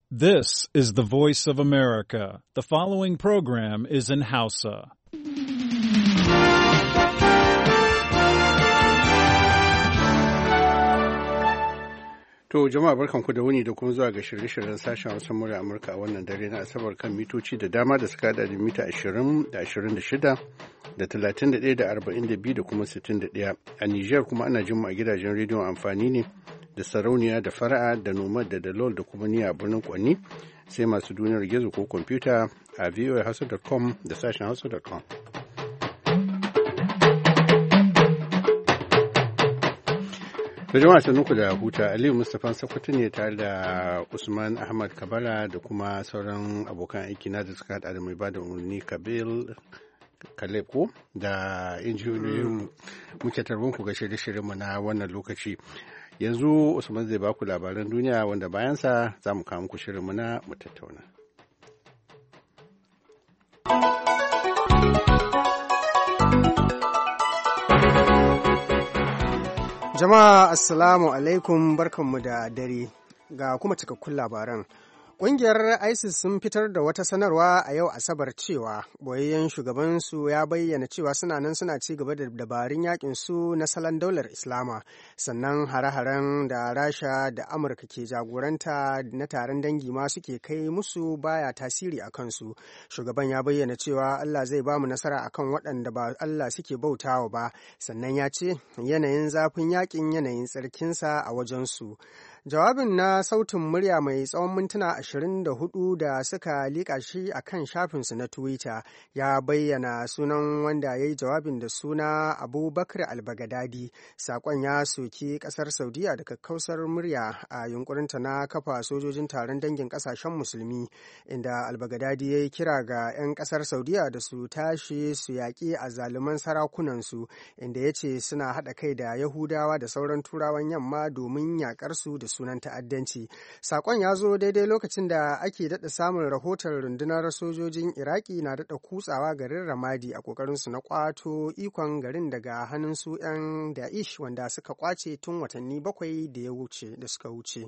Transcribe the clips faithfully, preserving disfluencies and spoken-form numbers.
This is the voice of America. The following program is in Hausa. To jama'a barkanku da wuni da kuma zuwa ga shirye-shiryen sashen Hausa murya Amurka a wannan dare na Asabar kan mitoci da dama da suka hada da mita ashirin da ashirin da shida da talatin da ɗaya da arba'in da biyu da kuma sittin da ɗaya. A Nijar kuma ana jin mu a gidajen rediyon amfani ne da sarauniya da fara'a da nomad da dalol da kuma niya a birnin Kwanni sai masu duniyar gizo ko kwamfuta a voa hausa dot com da sashen hausa dot com. da jama'a sannuku da huta Aliyu Mustapha Sakwato ne tare da Usman Ahmad Kabara da kuma sauran abokan aiki na da suka hada da mai bada umarni Kabil Kaleko da injiniyoyin muke tarbin ku ga shirye-shiryen mu na wannan lokaci. Yanzu Usman zai baku labaran duniya wanda bayansa za mu kawo muku shirin mu na mu tattauna. Jama'a Assalamu alaikum barkanmu da dare ga kuma cikakkun labaran. Ƙungiyar ISIS sun fitar da wata sanarwa a yau Asabar cewa boyayyen shugabansu ya bayyana cewa suna nan suna ci gaba da dabarun yakin su na salon daular Islama, sannan hare-haren da Rasha da Amurka ke jagoranta na taron dangi ma suke kai musu baya tasiri a kansu. Shugaban ya bayyana cewa Allah zai ba mu nasara akan waɗanda ba Allah suke bautawa ba, sannan ya ce yanayin zafin yakin yanayin tsarkinsa a wajensu. Jawabin na sautin murya mai tsawon mintuna ashirin da hudu da suka liƙa shi a kan shafinsu na Twitter ya bayyana sunan wanda ya yi jawabin da suna Abubakar al-Baghdadi. Saƙon ya soki ƙasar Saudiya da kakkausar murya a yunkurinta na kafa sojojin taron dangin ƙasashen musulmi, inda al-Baghdadi ya yi kira ga 'yan ƙasar Saudiya da su tashi su yaƙi a zaluman sarakunansu, inda ya ce suna haɗa kai da Yahudawa da sauran Turawan yamma domin yaƙarsu da sunan ta'addanci. Sakon ya zo daidai lokacin da ake daɗa samun rahoton rundunar sojojin Iraki na daɗa kutsawa garin Ramadi a ƙoƙarinsu na ƙwato ikon garin daga hannun su 'yan Da'ish wanda suka ƙwace tun watanni bakwai da ya wuce da suka wuce.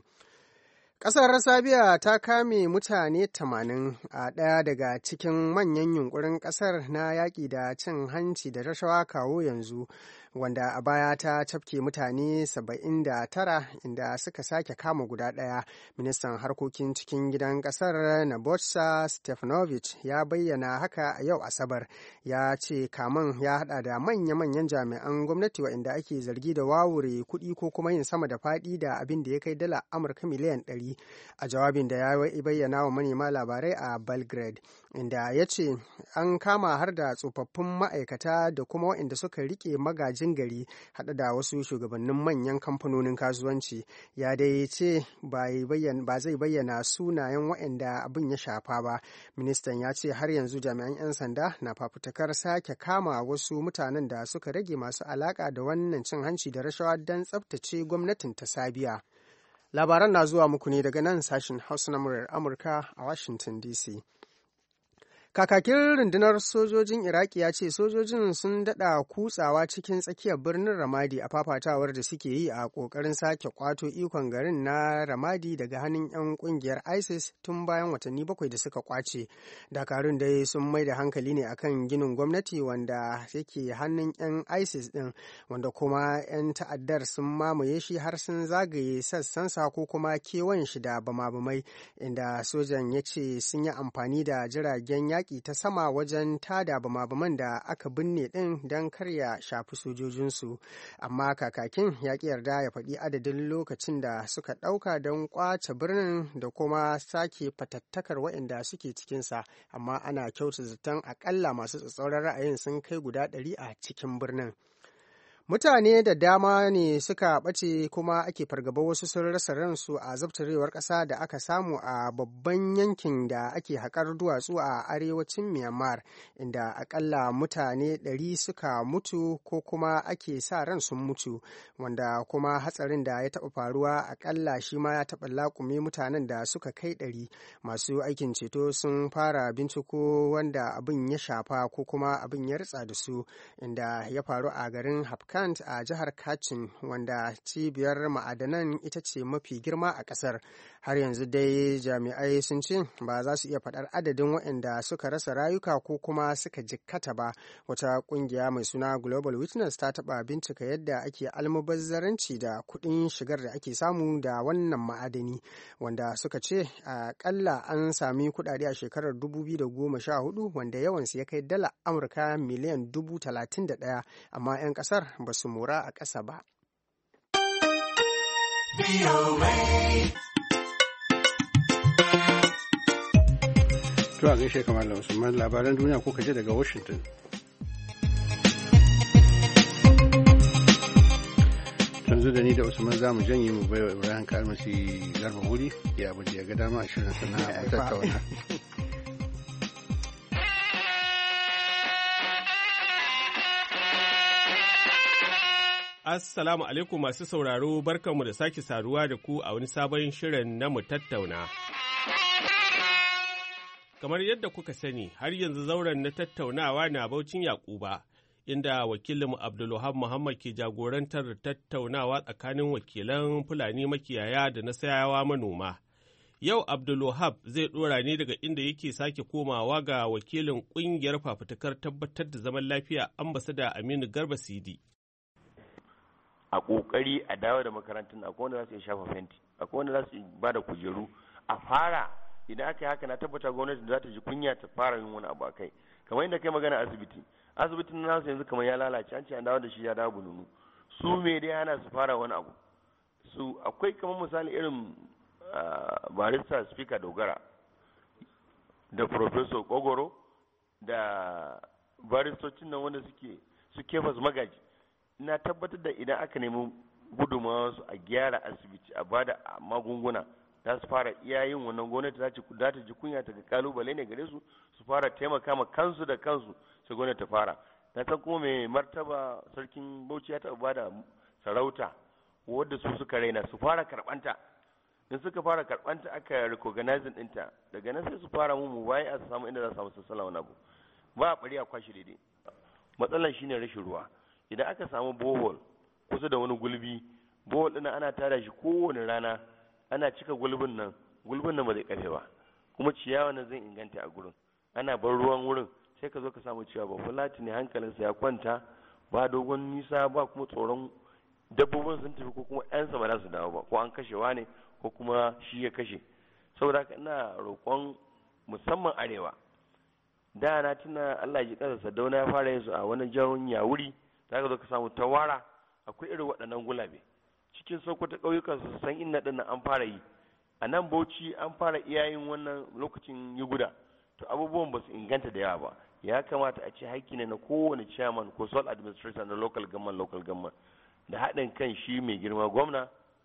Ƙasar Sabiya ta kame mutane tamanin a ɗaya daga cikin manyan yunkurin ƙasar na yaƙi da cin hanci da rashawa kawo yanzu, wanda a baya ta cafke mutane saba'in da tara inda suka sake kama guda ɗaya. Ministan harkokin cikin gidan ƙasar Nabotsa Stefanovic ya bayyana haka a yau Asabar. Ya ce kaman ya haɗa da manya-manyan jami'an gwamnati waɗanda ake zargi da wawure kuɗi ko kuma yin sama da faɗi da abin da ya kai dala Amurka miliyan ɗari. A jawabin da ya bayyana wa manema labarai a Belgrade, inda ya ce an kama har da tsofaffin ma'aikata da kuma waɗanda suka rike magajin gari haɗa da wasu shugabannin manyan kamfanonin kasuwanci. Ya dai ce ba zai bayyana sunayen waɗanda abin ya shafa ba. Ministan ya ce har yanzu jami'an 'yan sanda na fafutukar sake kama wasu mutanen da suka rage masu alaƙa da wannan cin hanci da rashawa don tsabtace gwamnatin ta Sabiya. Labaran na zuwa muku ne daga nan sashen Hausa na muryar Amurka a Washington D C. Kakakin rundunar sojojin Iraki ya ce sojojin sun daɗa kutsawa cikin tsakiyar birnin Ramadi a fafatawar da suke yi a ƙoƙarin sake ƙwato ikon garin na Ramadi daga hannun 'yan ƙungiyar ISIS tun bayan watanni bakwai da suka ƙwace. Dakarun dai sun mai da hankali ne akan ginin gwamnati wanda yake hannun 'yan ISIS ɗin, wanda kuma 'yan ta'addar sun mamaye shi har sun zagaye sassansa ko kuma kewan shi da bama-bamai, inda sojan ya ce sun yi amfani da jiragen yaƙi yaƙi ta sama wajen tada bama-baman da aka binne ɗin don karya shafi sojojinsu, amma kakakin ya ƙi yarda ya faɗi adadin lokacin da suka ɗauka don ƙwace birnin da kuma sake fatattakar waɗanda suke cikinsa, amma ana kyauta zaton aƙalla masu tsatsauran ra'ayin sun kai guda ɗari a cikin birnin. Mutane da dama ne suka ɓace kuma ake fargaba wasu sun rasa ransu a zabtarewar ƙasa da aka samu a babban yankin da ake haƙar duwatsu a arewacin Myanmar, inda akalla mutane ɗari suka mutu ko kuma ake sa ran sun mutu, wanda kuma hatsarin da ya taɓa faruwa akalla shi ma ya taɓa laƙume mutanen da suka kai ɗari. Masu aikin ceto sun fara binciko wanda abin ya shafa ko kuma abin ya ritsa da su, inda ya faru a garin Hapkan a jihar Kachin, wanda cibiyar ma'adanan ita ce mafi girma a ƙasar. har yanzu dai jami'ai sun ce ba za su iya faɗar adadin waɗanda suka rasa rayuka ko kuma suka jikkata ba. Wata ƙungiya mai suna Global Witness ta taɓa bincika yadda ake almubazzaranci da kuɗin shigar da ake samu da wannan ma'adani, wanda suka ce aƙalla an sami kuɗaɗe a shekarar dubu biyu da goma sha hudu wanda yawansu ya kai dala Amurka miliyan dubu talatin da ɗaya, amma 'yan ƙasar ba su mora a ƙasa ba. To a gaishe kamar da Usman, labaran duniya kuka ji daga Washington. Yanzu da ni da Usman za mu janye mu baiwa Ibrahim Kalmasi garba wuri ya abu da ya ga dama a shirin sana'a mu tattauna. Assalamu alaikum masu sauraro, barkanmu da sake saduwa da ku a wani sabon shirin na mu tattauna. Kamar yadda kuka sani, har yanzu zauren na tattaunawa na Baucin Yakuba, inda wakilinmu Abdulwahab Muhammad ke jagorantar tattaunawa tsakanin wakilan Fulani makiyaya da na sayawa manoma. Yau Abdulwahab zai ɗora ne daga inda yake sake komawa ga wakilin ƙungiyar fafutukar tabbatar da zaman lafiya ambasada Aminu Garba Sidi. A ƙoƙari a dawo da makarantun, akwai wanda za su iya shafa fenti, akwai wanda za su ba da kujeru a fara. Idan aka yi haka na tabbata gwamnati za ta ji kunya ta fara yin wani abu a kai. Kamar inda kai magana asibiti, asibitin nasu yanzu kamar ya lalace, an ce an dawo da shi ya dawo bununu. Su me dai hana su fara wani abu. Su akwai kamar misali irin barista speaker Dogara da professor Kogoro da baristocin nan wanda suke su Kefas Magaji. Ina tabbatar da idan aka nemi gudunmawa su a gyara asibiti a bada magunguna, za su fara iya yin wannan gwamnati za ta ji kunya ta ga kalubale ne gare su su fara taimaka ma kansu da kansu sai gwamnati ta fara. Na san kuma mai martaba sarkin Bauchi ya taɓa bada sarauta wadda su suka raina su fara karɓanta. In suka fara karɓanta aka recognizing ɗinta, daga nan sai su fara mu mu baya a samu inda za su samu sassala wani abu. Ba a ɓari a kwashe daidai. Matsalar shine rashin ruwa. Idan aka samu bohol kusa da wani gulbi, bohol ɗin ana tada shi kowane rana, ana cika gulbin nan, gulbin nan ba zai kafe ba, kuma ciyawa nan zai inganta a gurin. Ana bar ruwan wurin, sai ka zo ka samu ciyawa ba fulati ne hankalinsa ya kwanta, ba dogon nisa ba kuma tsoron dabbobin sun tafi ko kuma ƴansa ba za su dawo ba, ko an kashewa ne ko kuma shi ya kashe. Saboda haka ina roƙon musamman arewa. Da na tuna Allah ji kansa Sadauna ya fara yin su a wani jihar Yawuri, za ka zo ka samu Tawara, akwai irin waɗannan gulabe. Cikin Sokoto ƙauyukan su san inna ɗin nan an fara yi. A nan Bauchi an fara iyayen wannan lokacin yi guda. To abubuwan ba su inganta da yawa ba. Ya kamata a ce haƙƙi ne na kowane chairman ko sole administrator na local government local government da haɗin kan shi mai girma gwamna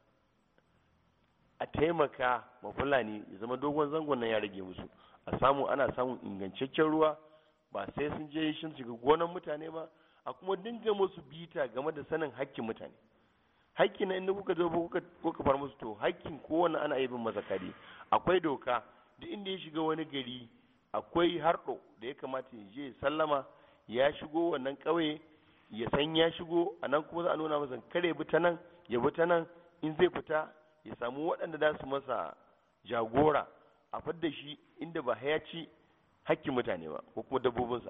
a taimaka ma Fulani ya zama dogon zangon nan ya rage musu. A samu ana samun ingantaccen ruwa, ba sai sun je shin shiga gonan mutane ba, a kuma dinga musu bita game da sanin haƙƙin mutane. Haƙƙi na inda kuka zo kuka far musu, to haƙƙin kowanne ana yi bin masa kadi. Akwai doka, duk inda ya shiga wani gari akwai harɗo da ya kamata ya je sallama ya shigo wannan ƙauye, ya san ya shigo, a nan kuma za a nuna masa kare bi ta nan, ya bi ta nan, in zai fita ya samu waɗanda za su masa jagora a fadda shi inda ba ya ci haƙƙin mutane ba ko kuma dabbobinsa.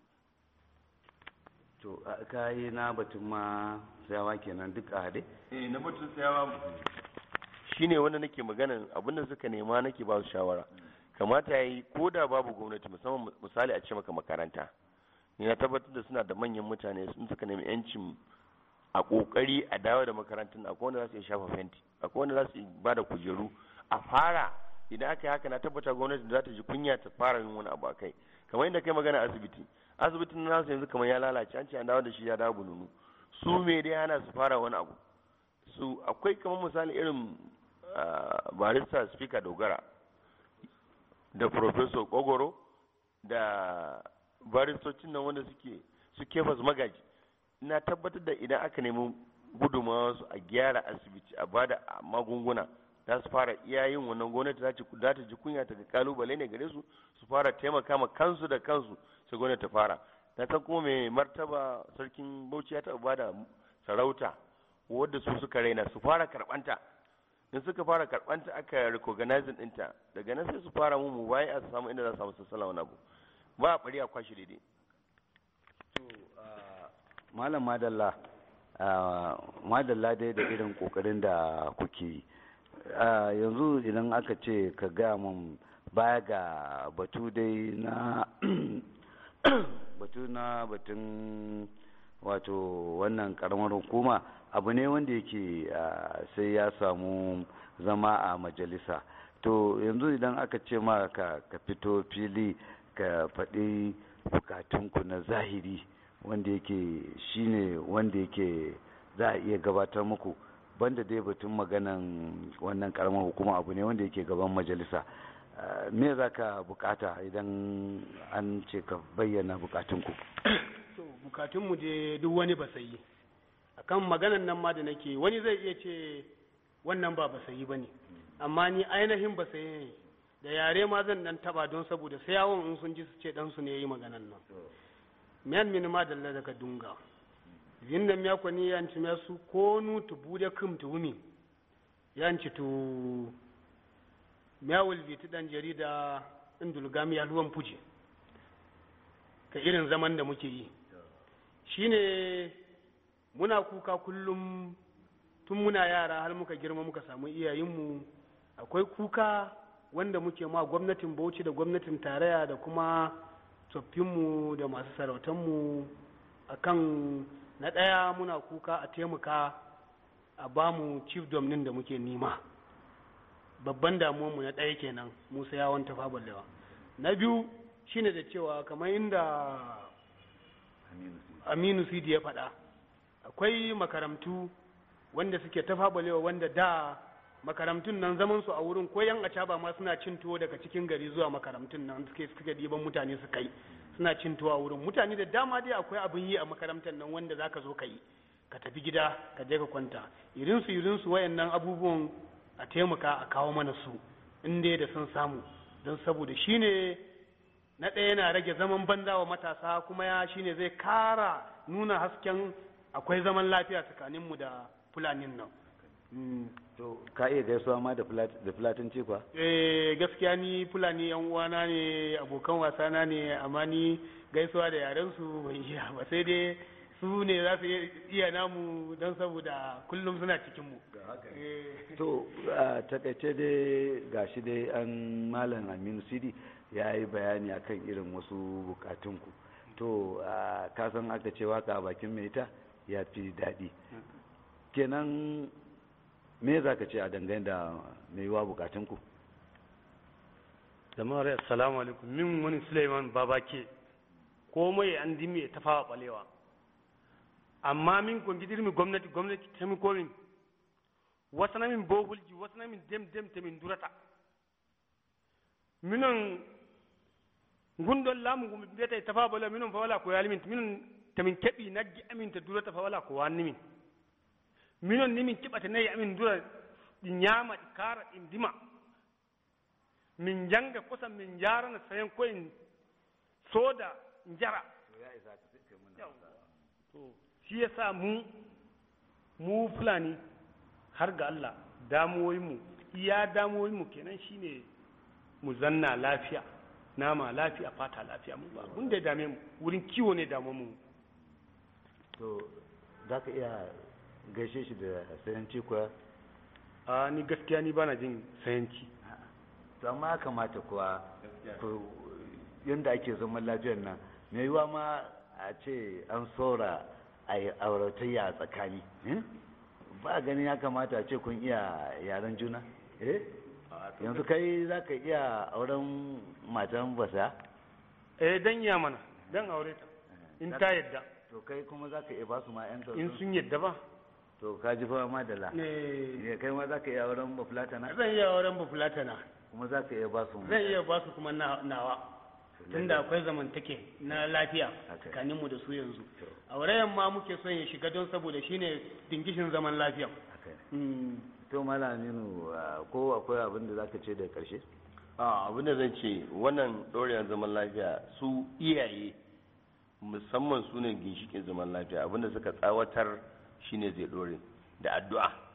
To ka yi na batun ma sayawa kenan duk a haɗe? Eh, na batun sayawa shi ne wanda nake maganan abinda suka nema nake ba su shawara. Kamata ya yi ko da babu gwamnati, musamman misali a ce maka makaranta, ni na tabbatar da suna da manyan mutane sun suka nemi yancin a ƙoƙari a dawo da makarantun. Akwai wanda za su iya shafa fenti, akwai wanda za su ba da kujeru a fara. Idan aka yi haka na tabbata gwamnati za ta ji kunya ta fara yin wani abu a kai. Kamar inda kai magana asibiti, asibitin nasu yanzu kamar ya lalace, an ce an dawo da shi ya dawo bununu. Su me dai hana su fara wani abu. Su akwai kamar misali irin barista speaker Dogara da professor Kogoro da baristocin nan wanda suke su Kefas Magaji. Ina tabbatar da idan aka nemi gudunmawa su a gyara asibiti a bada magunguna, za su fara iya yin wannan gwamnati za ta ji kunya ta ga kalubale ne gare su su fara taimaka ma kansu da kansu sai gwamnati ta fara. Na san kuma mai martaba sarkin Bauchi ya taɓa bada sarauta wadda su suka raina su fara karɓanta. in suka fara karɓanta aka recognizing ɗinta daga nan sai su fara mu bayi a samu inda za su samu sassala wani abu ba a ɓari a kwashe daidai. Malam madalla madalla dai da irin kokarin da kuke yi yanzu idan aka ce ka gaya mun baya ga batu dai na batu na batun wato wannan karamar hukuma abu ne wanda yake sai ya samu zama a majalisa to yanzu idan aka ce ma ka fito fili ka faɗi bukatunku na zahiri wanda yake shine wanda yake za a iya gabatar muku banda dai batun maganan wannan karamar hukuma abu ne wanda yake gaban majalisa me za ka bukata idan an ce ka bayyana bukatunku? to bukatunmu je duk wani basayi akan maganan nan ma da nake wani zai iya ce wannan ba basayi ba ne amma ni ainihin basayi ne da yare ma zan dan taba don saboda sai yawon in sun ji su ce dan su ne yayi maganan nan miyan min ma dalla daga dunga vinda miya ko ni yanci me su ko nu tu bude kum tu wumi yanci tu miya wulbi tu dan jarida indul gami ya luwan fuje ka irin zaman da muke yi shine muna kuka kullum tun muna yara har muka girma muka samu iyayenmu akwai kuka wanda muke ma gwamnatin Bauchi da gwamnatin tarayya da kuma tsoffinmu da masu sarautanmu akan na ɗaya muna kuka a taimaka a bamu chief domnin da muke nima babban damuwanmu na ɗaya kenan musa yawon tafa ballewa na biyu shine da cewa kamar inda aminu sidi ya faɗa akwai makarantu wanda suke tafa ballewa wanda da makarantun nan zaman su a wurin ko yan acaba ma suna cin tuwo daga cikin gari zuwa makarantun nan suke suke diban mutane su kai suna cin tuwo a wurin mutane da dama dai akwai abin yi a makarantar nan wanda zaka zo ka yi ka tafi gida ka je ka kwanta irin su irin su wayannan abubuwan a taimaka a kawo mana su in dai da sun samu don saboda shine na ɗaya yana rage zaman banza wa matasa kuma ya shine zai kara nuna hasken akwai zaman lafiya tsakaninmu da fulanin nan. To ka iya gaisuwa ma da fulatanci kuwa? Eh gaskiya ni fulani yan uwana ne abokan wasana ne amma ni gaisuwa da yaren su bai iya ba sai dai su ne za su iya namu don saboda kullum suna cikin mu. To takaice dai gashi dai an malam Aminu Sidi ya yi bayani akan irin wasu bukatunku. To ka san aka ce waka bakin mai ita ya fi daɗi. Kenan me za ka ce a dangane da mai yiwa bukatunku? Jama'ar assalamu alaikum min wani Suleiman Babake komai an dimi ta fawa balewa amma min kun gidir mi gwamnati gwamnati ta mi komin wasu na min bohulji wasu na min dem dem ta min durata minon gundon lamu gumi beta ta fawa balewa minon fa wala ko yalimin minon ta min keɓi naggi amin ta durata fa wala ko wani min minon ni min kiɓata nayi amin dura ɗi ñaama ɗi kaara ɗi ndima min janga kusan min jarana sayan koyen soda jara to shi yasa mu mu fulani har ga Allah damuwoyinmu iya damuwoyinmu kenan shine mu zanna lafiya nama lafiya fata lafiya mu ba abin da ya dame mu wurin kiwo ne damu mu to za ka iya gaishe shi da sayanci kuwa? A ni gaskiya ni bana jin sayanci. To amma ya kamata kuwa yadda ake zaman lafiyar nan me yiwa ma a ce an saura a yi auratayya a tsakani ba gani ya kamata a ce kun iya yaren juna eh yanzu kai za ka iya auren matan basa? Eh dan iya mana dan aure ta in ta yadda. To kai kuma za ka iya ba su ma yan in sun yadda ba. To ka ji fa madalla. Ne. Kai ma za ka iya auren bafulatana? Zan iya auren bafulatana. Kuma za ka iya ba su? Zan iya ba su kuma nawa. Tunda akwai zamantake na lafiya tsakanin mu da su yanzu. Aurayen ma muke son ya shiga don saboda shine dingishin zaman lafiya. To Malam Aminu ko akwai abin da zaka ce da karshe? A abin da zan ce wannan ɗorewar zaman lafiya su iyaye musamman su ne ginshikin zaman lafiya abinda suka tsawatar shine zai dore da addu'a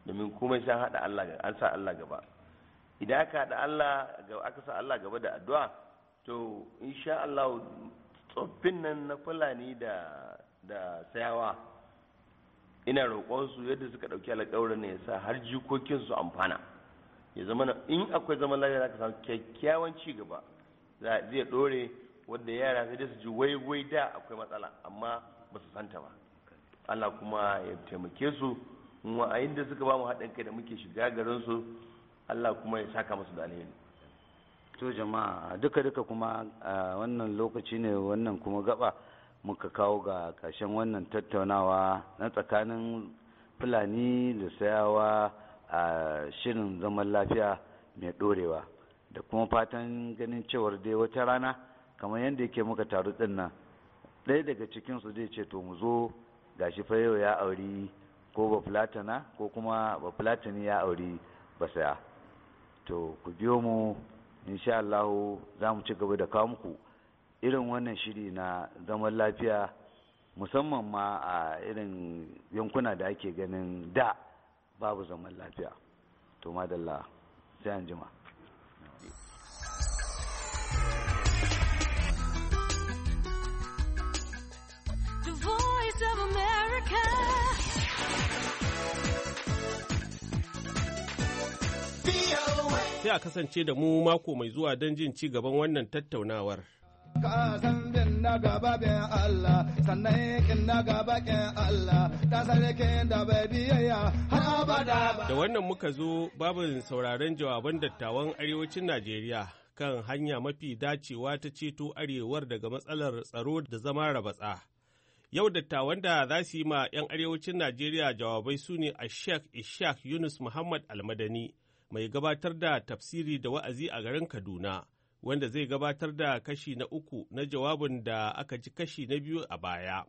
domin komai sai haɗa Allah an sa Allah gaba. Idan aka haɗa Allah gaba aka sa Allah gaba da addu'a to insha Allah tsoffin nan na Fulani da da Sayawa ina roƙon su yadda suka ɗauki alƙawarin ne ya sa har jikokin su amfana. Ya zama in akwai zaman lafiya zaka samu kyakkyawan ci gaba zai ɗore wanda yara sai dai su ji wai wai da akwai matsala amma ba su santa ba. Allah kuma ya taimake su mu a inda suka ba mu haɗin kai da muke shiga garin su Allah kuma ya saka musu da alheri. To jama'a duka duka kuma a wannan lokaci ne wannan kuma gaba muka kawo ga ƙarshen wannan tattaunawa na tsakanin Fulani da Sayawa a shirin zaman lafiya mai ɗorewa da kuma fatan ganin cewar dai wata rana kamar yadda yake muka taru ɗin nan ɗaya daga cikinsu zai ce to mu zo gashi fa yau ya auri ko ba Fulatana ko kuma ba Fulatani ya auri ba Saya. To ku biyo mu insha Allah za mu ci gaba da kawo muku irin wannan shiri na zaman lafiya musamman ma a irin yankuna da ake ganin da babu zaman lafiya. To madalla sai an jima. The Voice of America. Sai a kasance da mu mako mai zuwa don jin ci gaban wannan tattaunawar. Ka san bin na gaba bin Allah, sannan yakin na gaba kin Allah, ta sarkin da bai biyayya har abada ba. Da wannan muka zo babin sauraron jawaban dattawan arewacin Najeriya kan hanya mafi dacewa ta ceto arewar daga matsalar tsaro da zama rabatsa. Yau dattawan da za su yi ma 'yan arewacin Najeriya jawabai su ne a Sheikh Ishaq Yunus Muhammad Almadani, mai gabatar da tafsiri da wa'azi a garin Kaduna, wanda zai gabatar da kashi na uku na jawabin da aka ji kashi na biyu a baya.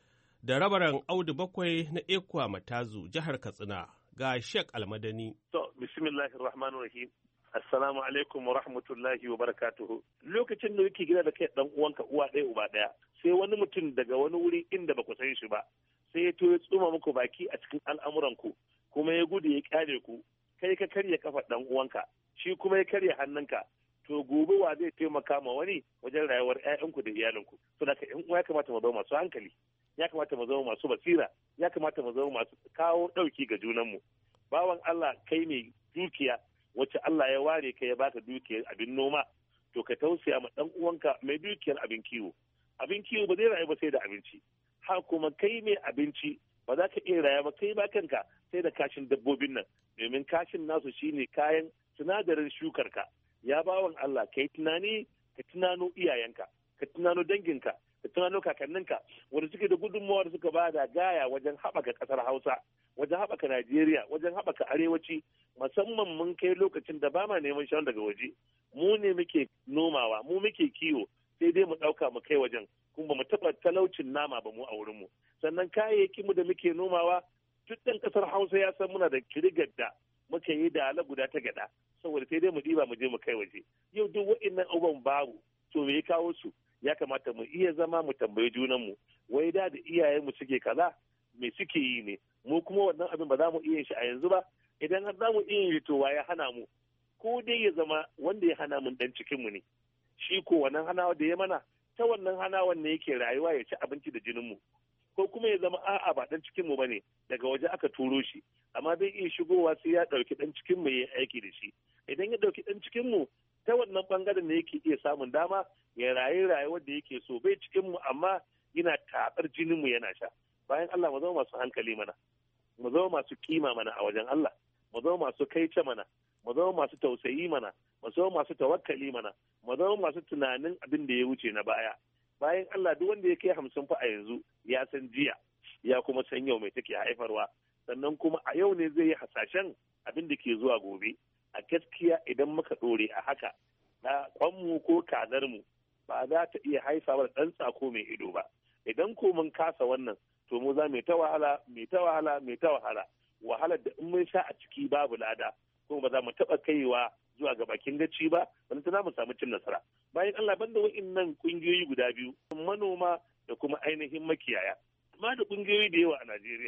Da rabaran Audu Bakwai na Ekwa Matazu, jihar Katsina, ga Sheikh Almadani. To, bismillahir rahmanir rahim. Assalamu alaikum wa rahmatullahi wa barakatuhu. Lokacin da yake gida da kai dan uwanka uwa ɗaya uba ɗaya, sai wani mutum daga wani wuri inda ba ku san shi ba, sai ya to ya tsuma muku baki a cikin al'amuranku, kuma ya gudu ya kyale ku, kai ka karya kafa dan uwanka, shi kuma ya karya hannunka. To gobe wa zai taimaka ma wani wajen rayuwar ƴaƴanku da iyalinku. To da ƴan uwa ya kamata mu zama masu hankali, ya kamata mu zama masu basira, ya kamata mu zama masu kawo ɗauki ga junanmu. Bawan Allah kai mai dukiya wacce Allah ya ware ka ya baka dukiyar abin noma, to ka tausaya ma ɗan uwanka mai dukiyar abin kiwo. Abin kiwo ba zai rayu ba sai da abinci. Ha kuma kai mai abinci ba za ka iya rayuwa ba kai ba kanka sai da kashin dabbobin nan, domin kashin nasu shine kayan sinadarin shukarka. Ya bawan Allah ka yi tunani ka tunano iyayenka, ka tunano danginka, ka tunano kakanninka wanda suke da gudunmawa da suka bada gaya wajen haɓaka ƙasar Hausa, wajen haɓaka Najeriya, wajen haɓaka arewaci, musamman mun kai lokacin da ba ma neman shan daga waje. Mu ne muke nomawa, mu muke kiwo, sai dai mu ɗauka mu kai wajen, kuma mu taɓa talaucin nama ba mu a wurinmu. Sannan kayayyakin mu da muke nomawa, duk ɗan ƙasar Hausa ya san muna da kirgar da muka yi da ala guda ta gada, saboda sai dai mu diba mu je mu kai waje. Yau duk wa'innan abubuwan babu, to me ya kawo su? Ya kamata mu iya zama mu tambayi junanmu, wai da da iyayenmu suke kaza, me suke yi ne? Mu kuma wannan abin ba za mu iya shi a yanzu ba, idan har za mu iya yi to wa ya hana mu? Ko dai ya zama wanda ya hana mun dan cikinmu ne, shi ko wannan hanawa da ya mana, ta wannan hanawan ne yake rayuwa ya ci abinci da jininmu. Ko kuma ya zama a'a ba dan cikinmu ba ne, daga waje aka turo shi, amma zai iya shigowa sai ya ɗauki ɗan cikinmu ya yi aiki da shi. Idan ya ɗauki ɗan cikinmu, ta wannan ɓangaren ne yake iya samun dama ya rayu rayuwar da yake so, bai cikinmu amma yana taɓar jininmu yana sha. Bayan Allah mu zama masu hankali mana, mu zama masu kima mana a wajen Allah, mu zama masu kaice mana, mu zama masu tausayi mana, mu zama masu tawakkali mana, mu zama masu tunanin abin da ya wuce na baya. Bayan Allah duk wanda ya kai hamsin fa a yanzu ya san jiya, ya kuma san yau mai take haifarwa, sannan kuma a yau ne zai yi hasashen abin da ke zuwa gobe. A gaskiya idan muka ɗore a haka, na kwanmu ko kazarmu ba za ta iya haifa da ɗan tsako mai ido ba. Idan ko mun kasa wannan, to mu za mai ta wahala, mai ta wahala, mai ta wahala. Wahalar da in mun sha a ciki babu lada, kuma ba za mu taɓa kaiwa zuwa ga bakin gaci ba, wani ta mu samu cin nasara. Bayan Allah banda wa'innan ƙungiyoyi guda biyu, manoma da kuma ainihin makiyaya. Amma da ƙungiyoyi da yawa a Najeriya.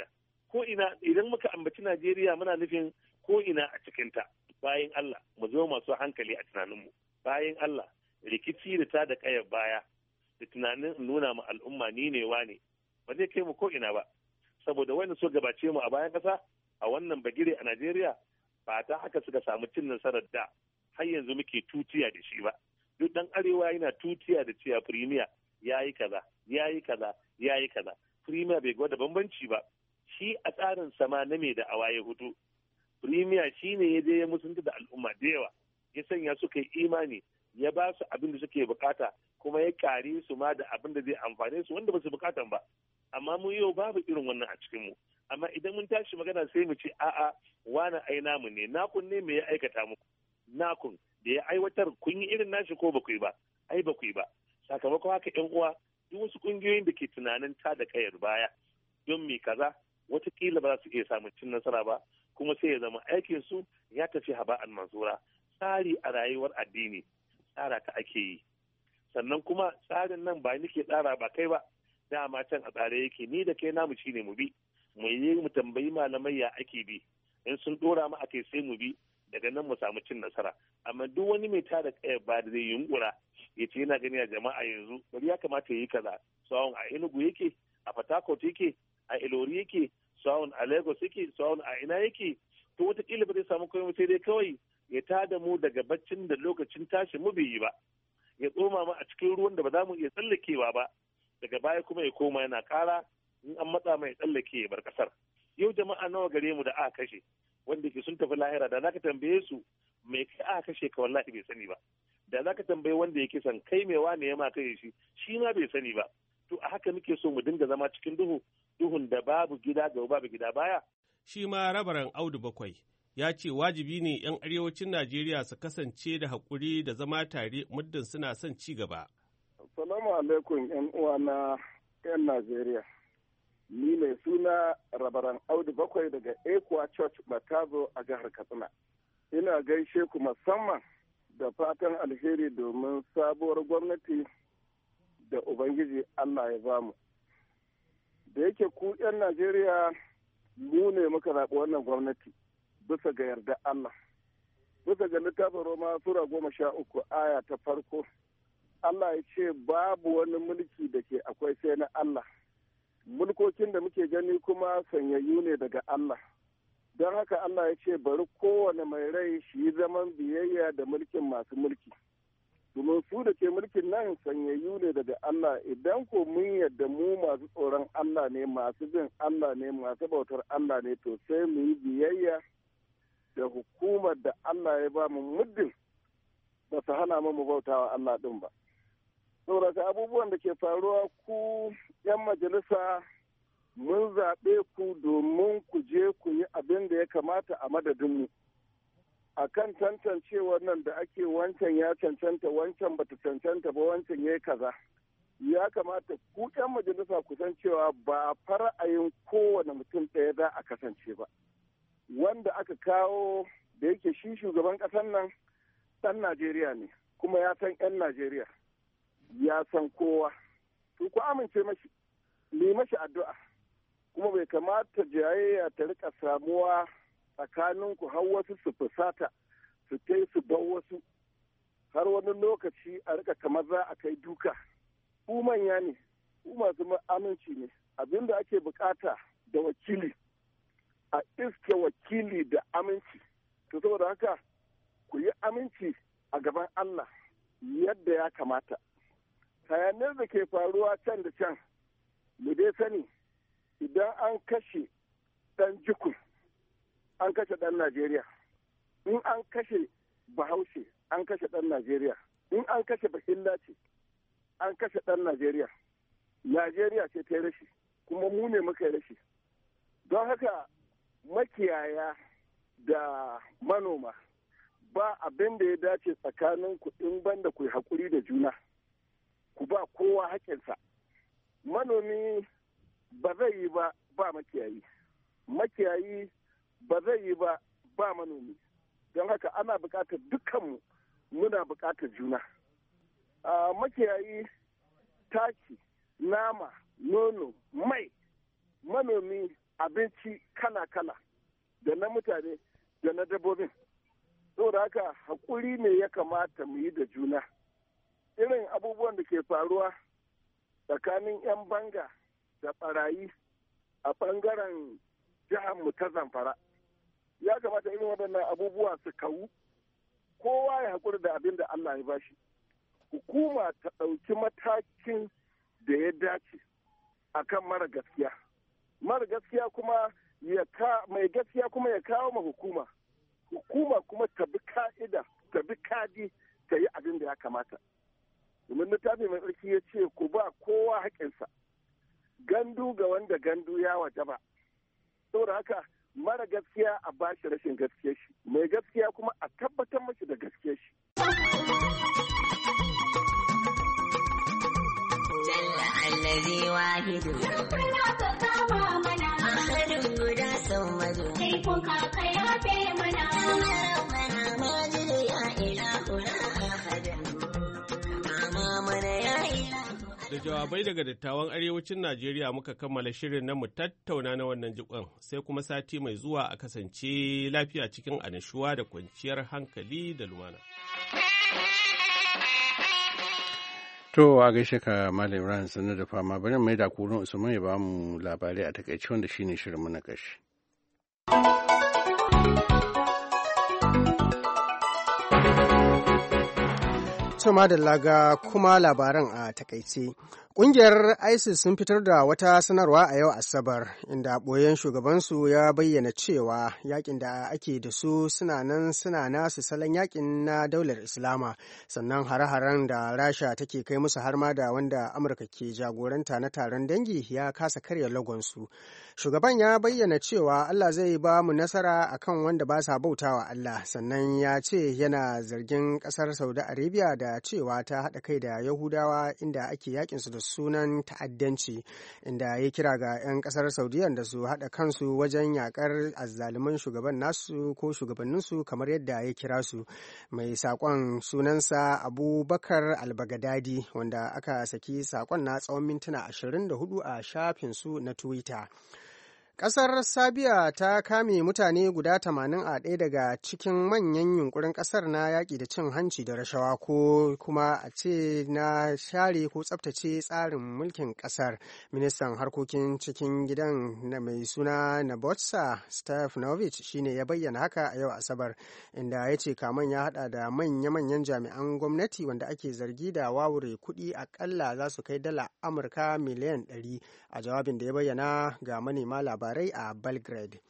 ko ina idan muka ambaci Najeriya muna nufin ko ina a cikinta. Bayan Allah mu zo masu hankali a tunaninmu. Bayan Allah rikici da ta da kayar baya da tunanin nuna ma al'umma ni ne wa ne ba zai kai mu ko ina ba. Saboda wanda so gabace mu a bayan kasa a wannan bagire a Najeriya ba ta haka suka samu cin nasarar da har yanzu muke tutiya da shi ba. Duk dan arewa yana tutiya da cewa firimiya ya yi kaza ya yi kaza ya yi kaza. Firimiya bai gwada bambanci ba. Shi a tsarin sama na mai da awaye hudu. Firimiya shi ne ya je ya musunta da al'umma da yawa. Ya sanya suka yi imani ya ba su abin da suke bukata kuma ya kare su ma da abin da zai amfane su wanda ba su bukatan ba. Amma mu yau babu irin wannan a cikin mu. Amma idan mun tashi magana sai mu ce a'a wani ai namu ne nakun ne me ya aikata muku. Nakun da ya aiwatar kun yi irin nashi ko ba ku yi ba ai ba ku yi ba. Sakamakon haka yan uwa duk wasu kungiyoyin da ke tunanin ta da kayar baya don me kaza watakila ba za su iya samun cin nasara ba kuma sai ya zama aikin su ya tafi haba'an mansura. Tsari a rayuwar addini tsara ta ake yi sannan kuma tsarin nan ba nake tsara ba kai ba dama can a tsare yake ni da kai namu shine mu bi mu yi mu tambayi malamai ya ake bi in sun dora mu akai sai mu bi daga nan mu samu cin nasara amma duk wani mai tada kayar ba da zai yunkura ya ce yana gani a jama'a yanzu bari ya kamata ya yi kaza sawun a Enugu yake a Port Harcourt yake a Ilori yake sawun a Lagos yake sawun a ina yake to wataƙila ba zai samu komai sai dai kawai ya tada mu daga baccin da lokacin tashi mu bai yi ba ya tsoma mu a cikin ruwan da ba za mu iya tsallakewa ba daga baya kuma ya koma yana ƙara in an matsa mai tsallake ya bar ƙasar. Yau jama'a nawa gare mu da aka kashe wanda ke sun tafi lahira da zaka tambaye su mai kai aka kashe ka wallahi bai sani ba. Da zaka tambaye wanda ya kisan kai mai wane ya ma kai shi shi ma bai sani ba. To a haka muke so mu dinga zama cikin duhu duhun da babu gida ga babu gida baya. Shi ma rabaran Audu Bakwai ya ce wajibi ne 'yan arewacin Najeriya su kasance da haƙuri da zama tare muddin suna son ci gaba. Assalamu alaikum 'yan uwa na 'yan Najeriya. Ni mai suna rabaran Audu Bakwai daga Ekwa Church Batazo a jihar Katsina. Ina gaishe ku musamman da fatan alheri domin sabuwar gwamnati da Ubangiji Allah ya bamu. Da yake ku 'yan Najeriya mu ne muka zaɓi wannan gwamnati bisa ga yarda Allah. Bisa ga littafin Roma Sura goma sha uku aya ta farko, Allah ya ce babu wani mulki da ke akwai sai na Allah. Mulkokin da muke gani kuma sanyayyu ne daga Allah. Don haka Allah ya ce bari kowane mai rai shi yi zaman biyayya da mulkin masu mulki. Domin su da ke mulkin nan sanyayyu ne daga Allah idan ko mun yadda mu masu tsoron Allah ne masu bin Allah ne masu bautar Allah ne to sai mu yi biyayya da hukumar da Allah ya ba mu muddin ba su hana mu bautawa Allah din ba. Saboda abubuwan da ke faruwa ku 'yan majalisa mun zaɓe ku domin ku je ku yi abin da ya kamata a madadinmu. A kan tantancewar nan da ake wancan ya cancanta wancan bata cancanta ba wancan ya yi kaza. Ya kamata ku 'yan majalisa ku san cewa ba fara'ayin kowane mutum ɗaya za a kasance ba. Wanda aka kawo da yake shi shugaban ƙasar nan ɗan Najeriya ne kuma ya san 'yan Najeriya. Ya san kowa, to ku amince mashi, ni mashi addu'a, kuma bai kamata jayayya ta rika samuwa tsakaninku har wasu su fusata su kai su bar wasu, har wani lokaci a rika kamar za a kai duka. Ku manya ne, ku masu aminci ne, abinda ake bukata da wakili, a iske wakili da aminci, to saboda haka ku yi aminci a gaban Allah yadda ya kamata. Hayanar da ke faruwa can da can, mu dai sani idan an kashe ɗan jikun, an kashe ɗan Najeriya, in an kashe Bahaushe, an kashe ɗan Najeriya, in an kashe Bahilla ce, an kashe ɗan Najeriya. Najeriya ce ta yi rashi, kuma mu ne muka yi rashi. Don haka makiyaya da manoma ba abin da ya dace tsakanin ku in banda ku yi haƙuri da juna. Ku ba kowa haƙƙinsa. Manomi ba zai yi ba ba makiyayi. Makiyayi ba zai yi ba ba manomi. Don haka ana buƙatar dukkanmu muna buƙatar juna. A makiyayi taki, nama, nono, mai. Manomi abinci kala-kala da na mutane da na dabbobin. Saboda haka haƙuri ne ya kamata mu yi da juna. Irin abubuwan da ke faruwa tsakanin 'yan banga da ɓarayi a ɓangaren mu ta Zamfara. Ya kamata irin waɗannan abubuwa su kawu, kowa ya haƙuri da abin da Allah ya bashi. Hukuma ta ɗauki matakin da ya dace a kan mara gaskiya. Mara gaskiya kuma ya ka mai gaskiya kuma ya kawo ma hukuma. Hukuma kuma ta bi ka'ida, ta bi kadi, ta yi abin da ya kamata. Domin littafi mai tsarki ya ce ku ba kowa haƙinsa. Gandu ga wanda gandu ya wajaba. Saboda haka mara gaskiya a bashi rashin gaskiya shi, mai gaskiya kuma a tabbatar mashi da gaskiya shi. Jalla allazi wahidu rabbana ka kama mana ahadun guda saumadu kai kun ka yafe mana rabbana majid ya ilahuna ahadan mama mana ya ilahu. Da jawabai daga dattawan arewacin Najeriya muka kammala shirin na mu tattauna na wannan jikon, sai kuma sati mai zuwa a kasance lafiya cikin annashuwa da kwanciyar hankali da lumana. To a gaishe ka Malam Ibrahim sanar da fama, bari mai da kurin Usman ya ba mu labarai a takaice wanda shine shirin mu na ƙarshe. To madalla ga kuma labaran a takaice. Ƙungiyar ISIS sun fitar da wata sanarwa a yau Asabar, inda ɓoyen shugabansu ya bayyana cewa yakin da ake da su suna nan suna nasu salon yakin na daular Islama, sannan hare-haren da Rasha take kai musu har ma da wanda Amurka ke jagoranta na taron dangi ya kasa karya lagonsu. Shugaban ya bayyana cewa Allah zai ba mu nasara akan wanda ba sa bautawa Allah, sannan ya ce yana zargin ƙasar Saudi Arabia da cewa ta haɗa kai da Yahudawa inda ake yakinsu da sunan ta'addanci, inda ya kira ga 'yan kasar Saudiya da su haɗa kansu wajen yakar azzaluman shugaban nasu ko shugabanninsu kamar yadda ya kira su. Mai saƙon sunansa Abubakar Albagadadi, wanda aka saki saƙon na tsawon mintuna ashirin da hudu a shafinsu na Twitter. Ƙasar Sabiya ta kame mutane guda tamanin a ɗaya daga cikin manyan yunkurin ƙasar na yaƙi da cin hanci da rashawa ko kuma a ce na share ko tsabtace tsarin mulkin ƙasar. Ministan harkokin cikin gidan na mai suna Nabotsa Stefanovic shine ya bayyana haka a yau Asabar, inda ya ce kaman ya haɗa da manya-manyan jami'an gwamnati wanda ake zargi da wawure kuɗi aƙalla za su kai dala Amurka miliyan ɗari, a jawabin da ya bayyana ga manema labarai a Belgrade.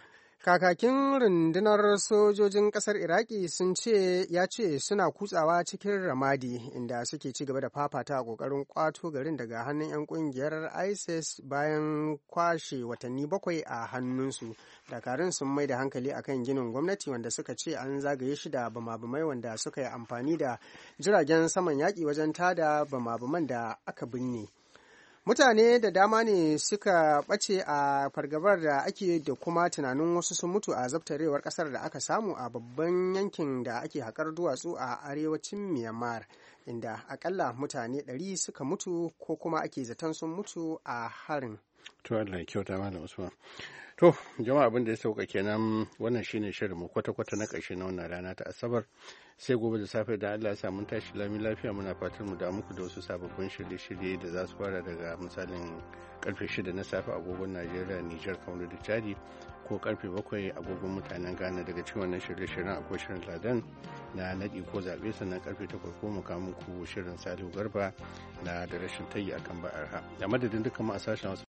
Kakakin rundunar sojojin ƙasar Iraki sun ce ya ce suna kutsawa cikin Ramadi, inda suke ci gaba da fafata a ƙoƙarin ƙwato garin daga hannun 'yan ƙungiyar ISIS bayan kwashe watanni bakwai a hannunsu. Dakarun sun mai da hankali akan ginin gwamnati wanda suka ce an zagaye shi da bama-bamai wanda suka yi amfani da jiragen saman yaƙi wajen tada bama-baman da aka binne. Mutane da dama ne suka ɓace a fargabar da ake da kuma tunanin wasu sun mutu a zabtarewar ƙasar da aka samu a babban yankin da ake haƙar duwatsu a arewacin Myanmar, inda akalla mutane ɗari suka mutu ko kuma ake zaton sun mutu a harin. To Allah ya kyauta Malam Usman. To jama'a abin da ya sauka kenan, wannan shine shirin mu kwata-kwata na ƙarshe na wannan rana ta Asabar. Sai gobe da safe da Allah ya sa mun tashi lami lafiya, muna fatan mu da muku da wasu sababbin shirye-shirye da za su fara daga misalin karfe shida na safe agogon Najeriya, Nijar, Kamaru da Chadi, ko karfe bakwai agogon mutanen Ghana. Daga cikin wannan shirye-shiryen akwai shirin Ladan na naɗi ko zaɓe, sannan karfe takwas ko mu kawo muku shirin Salihu Garba na da rashin tayi akan ba'arha. Da madadin dukkan mu a sashen